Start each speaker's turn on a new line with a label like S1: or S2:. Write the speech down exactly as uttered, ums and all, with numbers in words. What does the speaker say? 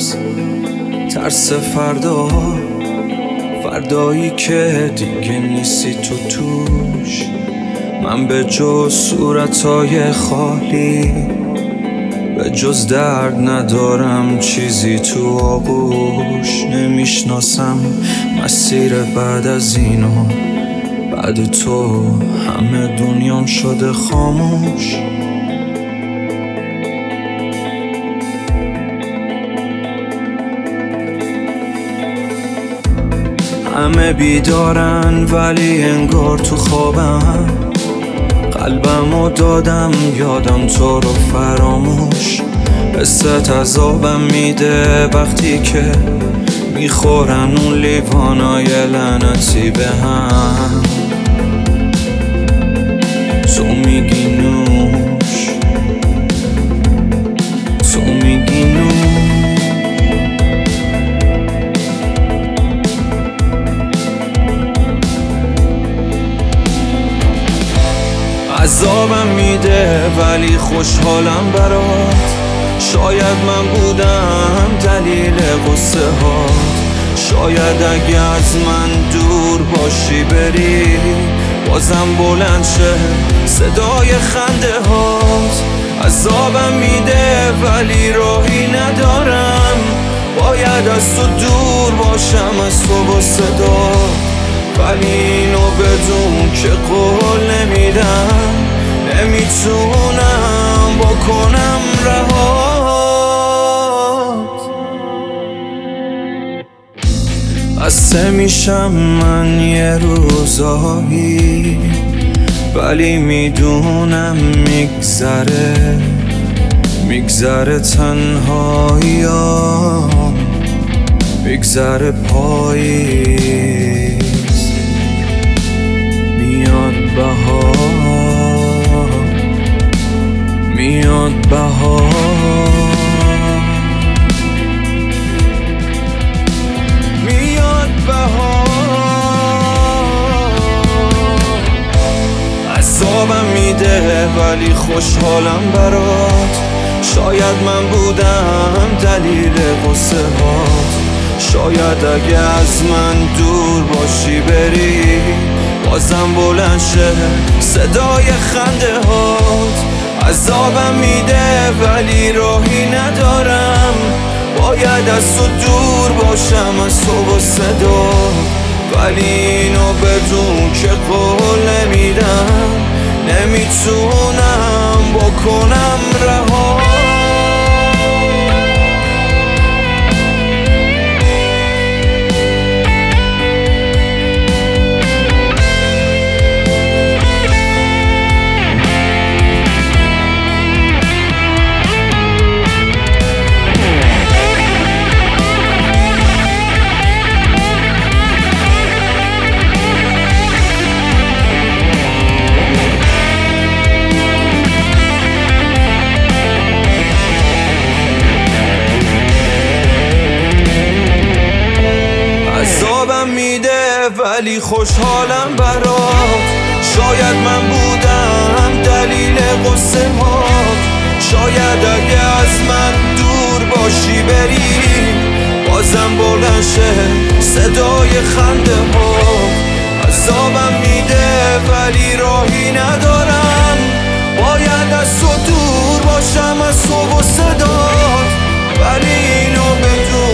S1: از ترس فردا، فردایی که دیگه نیستی تو توش. من به جز صورتای خالی، به جز درد ندارم چیزی تو آغوش. نمیشناسم مسیر بعد از اینو، بعد تو همه دنیام شده خاموش. همه بیدارن ولی انگار تو خوابم، قلبمو دادم یادم تو رو فراموش. قصت عذابم میده وقتی که میخورن اون لیوانای لعنتی به هم. تو میگی نوش، تو میگی نوش. عذابم میده ولی خوشحالم برات. شاید من بودم دلیل قصه هات. شاید اگه از من دور باشی بری، بازم بلند شه صدای خنده هات. عذابم میده ولی راهی ندارم، باید از تو دور باشم از تو با صدا. ولی اینو بدون که قول نمیدم، نمیتونم بکنم رهات. قصه میشم من یه روزایی، ولی میدونم میگذره، میگذره تنهاییام، میگذره پاییز. میاد بهار، میاد بهار، میاد بهار. عذابم میده ولی خوشحالم برات. شاید من بودم دلیل قصه هات. شاید اگه از من دور باشی بری، بازم بلند شه صدای خنده هات. عذابم میده ولی راهی ندارم، باید از تو دور باشم از تو با صدا. ولی اینو بدون که قول نمیدم، نمیتونم بکنم رها. عذابم میده ولی خوشحالم برات. شاید من بودم دلیل قصه هات. شاید اگه از من دور باشی بری، بازم بلند شه صدای خنده هات. عذابم میده ولی راهی ندارم، باید از تو دور باشم از تو و صدات. ولی اینو بدون